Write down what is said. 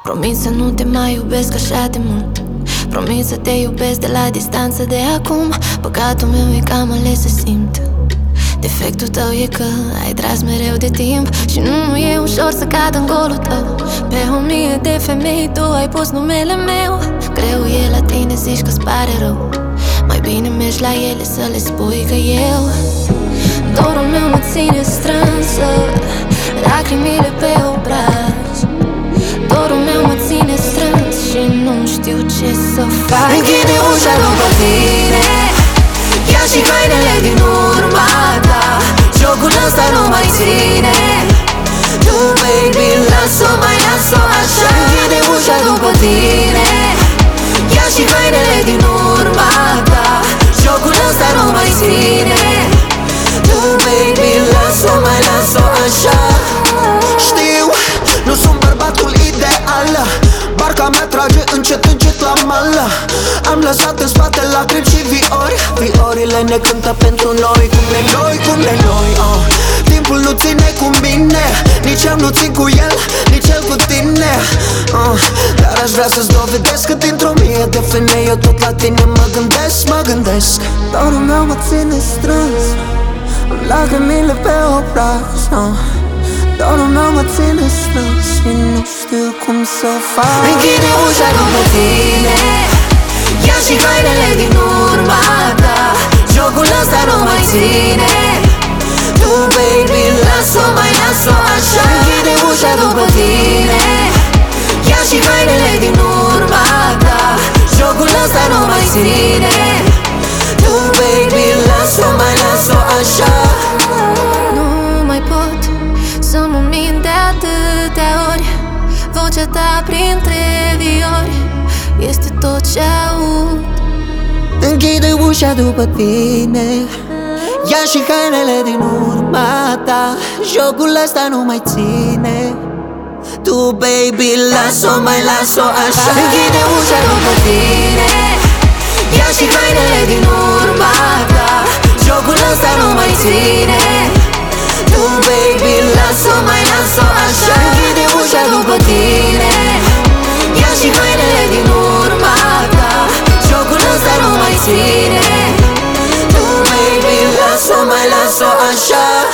Promit să nu te mai iubesc așa de mult. Promit să te iubesc de la distanță de acum. Păcatul meu e că am ales să simt. Defectul tău e că ai tras mereu de timp și nu e ușor să cad în golul tău. Pe 1000 de femei tu ai pus numele meu. Greu e la tine, zici că-ți pare rău. Mai bine mergi la ele să le spui că eu dorul meu mă ține strânsă, lacrimile pe obraz. Dorul meu mă ține strâns și nu știu ce să fac. Închide ușa după tine, ia și hainele din urma ta. Jocul ăsta nu mai ține. Tu, baby, las-o, mai las-o așa. Închide ușa după tine, ia și hainele din urma ta. Jocul ăsta nu mai ține. Tu, baby, las-o, mai las-o așa. Știu, nu sunt bărbatul ideal. Barca mea trage încet, încet la mal. Am lăsat în spate lacrimi și viori. Viorile ne cântă pentru noi. Cum de noi, cum de noi, Timpul nu ține cu mine, nici eu nu țin cu el, nici el cu tine, Dar aș vrea să-ți dovedesc că dintr-o mie de femei eu tot la tine mă gândesc, mă gândesc. Dorul meu mă ține strâns, am lacrimile pe obraz, Dorul meu mă ține strâns și nu știu cum să fac. Închide ușa după tine, ia și hainele din urma ta. Jocul ăsta nu mai ține. Tu, baby, las-o, mai las-o așa. Închide ușa după tine, ia și hainele din urma ta. Jocul ăsta nu mai ține. Tu, baby, las-o, mai las-o așa. Nu mai pot să mă mint de atâtea ori. Vocea ta printre viori este tot ce aud. Închide ușa după tine, ia și hainele din urma ta. Jocul ăsta nu mai ține. Tu, baby, las-o, mai las-o așa. Închide ușa după tine, ia și hainele din urma ta. Jocul ăsta nu mai ține. Tu, baby, las-o, mai las-o așa. Închide ușa după tine, ia și hainele din urma ta. Jocul ăsta nu mai ține. Tu, baby, las-o, mai las-o așa.